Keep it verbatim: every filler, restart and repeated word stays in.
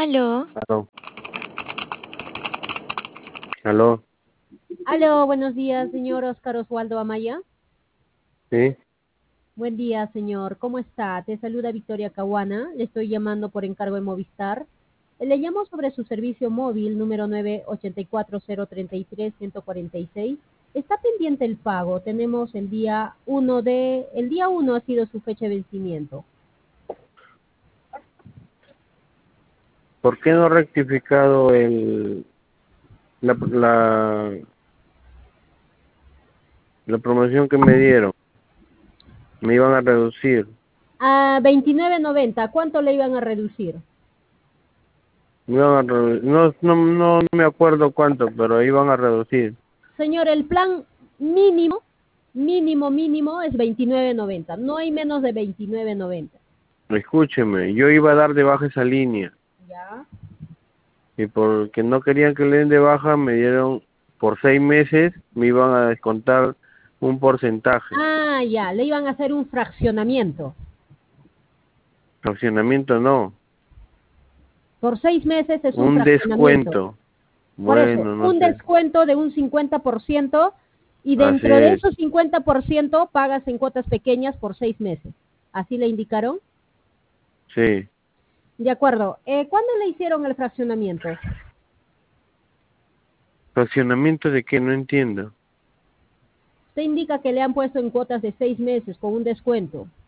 Aló. Aló. Aló. Aló, buenos días, señor Oscar Oswaldo Amaya. Sí. Buen día, señor. ¿Cómo está? Te saluda Victoria Caguana. Le estoy llamando por encargo de Movistar. Le llamo sobre su servicio móvil número nueve ocho cuatro cero tres tres uno cuatro seis. Está pendiente el pago. Tenemos el día uno de... El día uno ha sido su fecha de vencimiento. ¿Por qué no ha rectificado el la, la la promoción que me dieron? Me iban a reducir. A veintinueve noventa. ¿Cuánto le iban a reducir? Me iban a redu- no, no, no, no me acuerdo cuánto, pero iban a reducir. Señor, el plan mínimo, mínimo, mínimo es veintinueve noventa. No hay menos de veintinueve noventa. Escúcheme, yo iba a dar de baja esa línea. ¿Ya? Y porque no querían que le den de baja, me dieron por seis meses, me iban a descontar un porcentaje. Ah, ya, le iban a hacer un fraccionamiento. Fraccionamiento no, Por seis meses es un un fraccionamiento. descuento. Por eso, Bueno, no un sé. descuento de un cincuenta por ciento y Así dentro de es, esos cincuenta por ciento pagas en cuotas pequeñas por seis meses. ¿Así le indicaron? sí. De acuerdo. Eh, ¿Cuándo le hicieron el fraccionamiento? ¿Fraccionamiento de qué? No entiendo. Usted indica que le han puesto en cuotas de seis meses con un descuento.